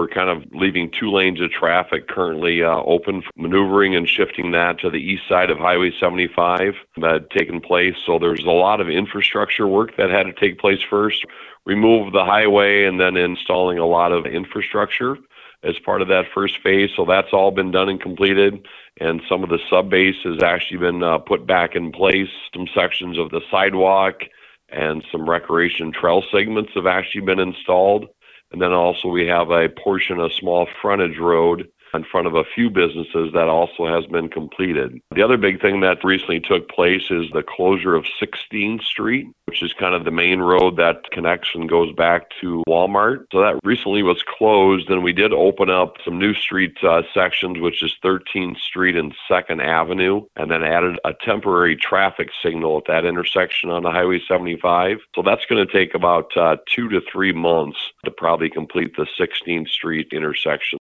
we're kind of leaving 2 lanes of traffic currently open for maneuvering and shifting that to the east side of Highway 75 that had taken place. So there's a lot of infrastructure work that had to take place first, remove the highway, and then installing a lot of infrastructure as part of that first phase. So that's all been done and completed. And some of the sub-base has actually been put back in place. Some sections of the sidewalk and some recreation trail segments have actually been installed. And then also we have a portion of small frontage road in front of a few businesses that also has been completed. The other big thing that recently took place is the closure of 16th Street, which is kind of the main road that connects and goes back to Walmart. So that recently was closed, and we did open up some new street sections, which is 13th Street and 2nd Avenue, and then added a temporary traffic signal at that intersection on the Highway 75. So that's going to take about 2 to 3 months to probably complete the 16th Street intersection.